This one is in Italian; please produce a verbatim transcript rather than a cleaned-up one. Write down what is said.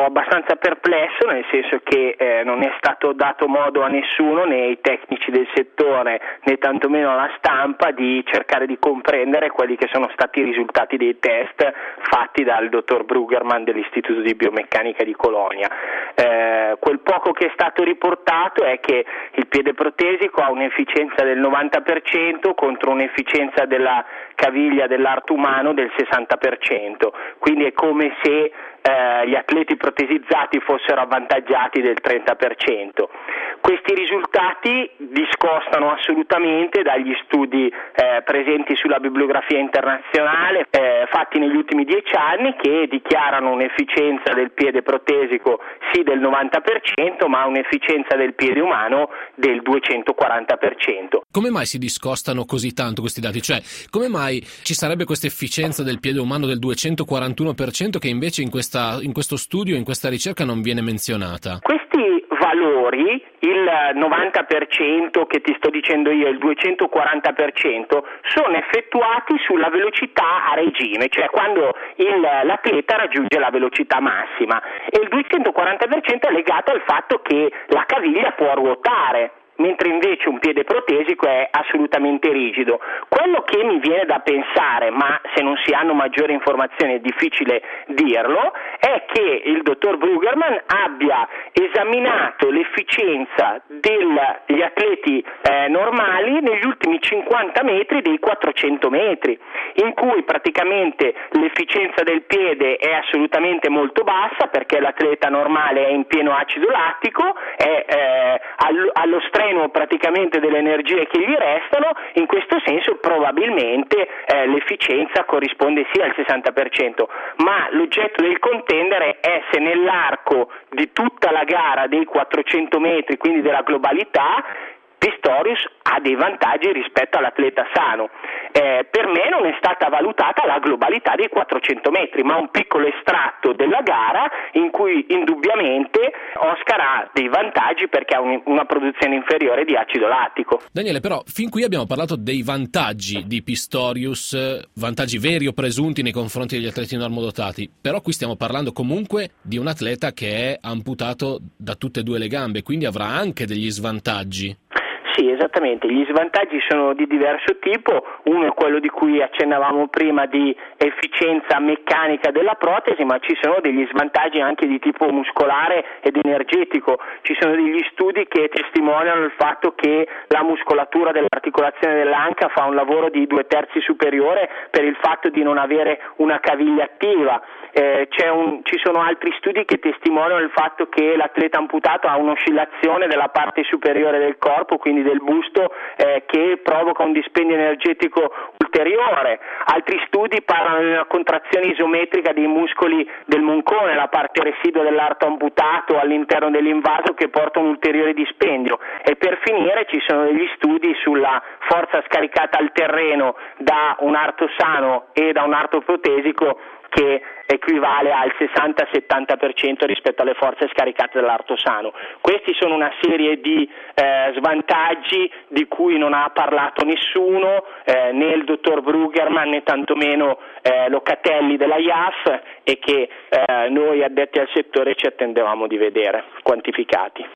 resto abbastanza perplesso, nel senso che eh, non è stato dato modo a nessuno, né ai tecnici del settore né tantomeno alla stampa, di cercare di comprendere quelli che sono stati i risultati dei test fatti dal dottor Bruggerman dell'Istituto di Biomeccanica di Colonia. Eh, quel poco che è stato riportato è che il piede protesico ha un'efficienza del novanta per cento contro un'efficienza della caviglia dell'arto umano del sessanta per cento, quindi è come se eh, gli atleti protesizzati fossero avvantaggiati del trenta per cento. Questi risultati discostano assolutamente dagli studi eh, presenti sulla bibliografia internazionale eh, fatti negli ultimi dieci anni, che dichiarano un'efficienza del piede protesico sì del novanta per cento, ma un'efficienza del piede umano del duecentoquaranta per cento. Come mai si discostano così tanto questi dati? Cioè, come mai ci sarebbe questa efficienza del piede umano del duecentoquarantuno per cento che invece in questa in questo studio, in questa ricerca non viene menzionata? Questi valori, il novanta per cento che ti sto dicendo io e il duecentoquaranta per cento, sono effettuati sulla velocità a regime, cioè quando il, l'atleta raggiunge la velocità massima, e il duecentoquaranta per cento è legato al fatto che la caviglia può ruotare, mentre invece un piede protesico è assolutamente rigido. Quello che mi viene da pensare, ma se non si hanno maggiori informazioni è difficile dirlo, è che il dottor Bruggerman abbia esaminato l'efficienza degli atleti eh, normali negli ultimi cinquanta metri dei quattrocento metri, in cui praticamente l'efficienza del piede è assolutamente molto bassa, perché l'atleta normale è in pieno acido lattico, è eh, allo, allo strenuo praticamente delle energie che gli restano. In questo senso probabilmente eh, l'efficienza corrisponde sì al sessanta per cento, ma l'oggetto del contendere è se nell'arco di tutta la gara dei quattrocento metri, quindi della globalità, Pistorius ha dei vantaggi rispetto all'atleta sano. Eh, per me non è stata valutata la globalità dei quattrocento metri, ma un piccolo estratto della gara in cui indubbiamente Oscar ha dei vantaggi perché ha un, una produzione inferiore di acido lattico. Daniele, però fin qui abbiamo parlato dei vantaggi di Pistorius, vantaggi veri o presunti nei confronti degli atleti normodotati, però qui stiamo parlando comunque di un atleta che è amputato da tutte e due le gambe, quindi avrà anche degli svantaggi. Sì, esattamente, gli svantaggi sono di diverso tipo. Uno è quello di cui accennavamo prima, di efficienza meccanica della protesi, ma ci sono degli svantaggi anche di tipo muscolare ed energetico. Ci sono degli studi che testimoniano il fatto che la muscolatura dell'articolazione dell'anca fa un lavoro di due terzi superiore per il fatto di non avere una caviglia attiva. Eh, c'è un, ci sono altri studi che testimoniano il fatto che l'atleta amputato ha un'oscillazione della parte superiore del corpo, quindi del busto, eh, che provoca un dispendio energetico ulteriore. Altri studi parlano di una contrazione isometrica dei muscoli del moncone, la parte residua dell'arto amputato all'interno dell'invaso, che porta un ulteriore dispendio. E per finire ci sono degli studi sulla forza scaricata al terreno da un arto sano e da un arto protesico, che equivale al sessanta settanta per cento rispetto alle forze scaricate dall'arto sano. Questi sono una serie di eh, svantaggi di cui non ha parlato nessuno, eh, né il dottor Bruggerman né tantomeno eh, Locatelli della I A F, e che eh, noi addetti al settore ci attendevamo di vedere quantificati.